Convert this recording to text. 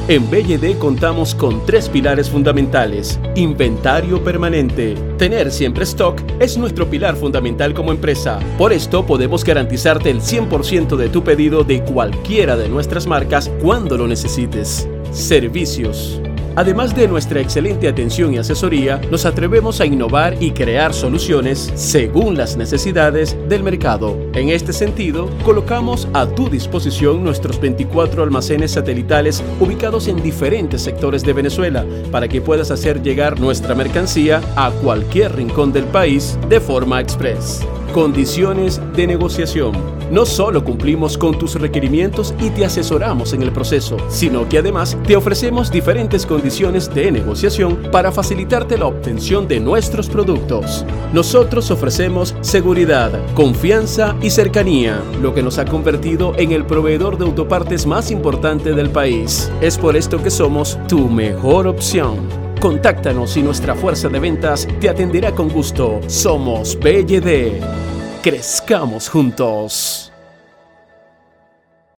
En BYD contamos con 3 pilares fundamentales. Inventario permanente. Tener siempre stock es nuestro pilar fundamental como empresa. Por esto podemos garantizarte el 100% de tu pedido de cualquiera de nuestras marcas cuando lo necesites. Servicios. Además de nuestra excelente atención y asesoría, nos atrevemos a innovar y crear soluciones según las necesidades del mercado. En este sentido, colocamos a tu disposición nuestros 24 almacenes satelitales ubicados en diferentes sectores de Venezuela para que puedas hacer llegar nuestra mercancía a cualquier rincón del país de forma express. Condiciones de negociación. No solo cumplimos con tus requerimientos y te asesoramos en el proceso, sino que además te ofrecemos diferentes condiciones de negociación para facilitarte la obtención de nuestros productos. Nosotros ofrecemos seguridad, confianza y cercanía, lo que nos ha convertido en el proveedor de autopartes más importante del país. Es por esto que somos tu mejor opción. Contáctanos y nuestra fuerza de ventas te atenderá con gusto. Somos BYD. Crezcamos juntos.